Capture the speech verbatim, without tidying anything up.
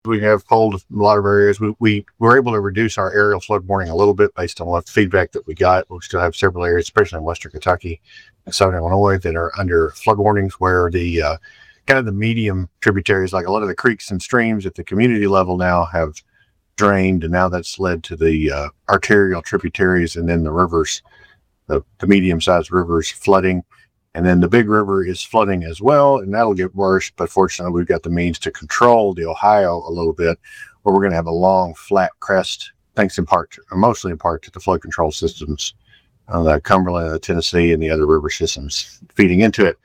We have pulled a lot of areas. We, we were able to reduce our aerial flood warning a little bit based on what feedback that we got. We still have several areas, especially in western Kentucky and southern Illinois, that are under flood warnings where the uh, kind of the medium tributaries, like a lot of the creeks and streams at the community level now have drained, and now that's led to the uh, arterial tributaries and then the rivers, the, the medium-sized rivers flooding. And then the big river is flooding as well, and that'll get worse. But fortunately, we've got the means to control the Ohio a little bit, where we're going to have a long, flat crest, thanks in part, to, or mostly in part, to the flood control systems, uh, the Cumberland, the Tennessee, and the other river systems feeding into it.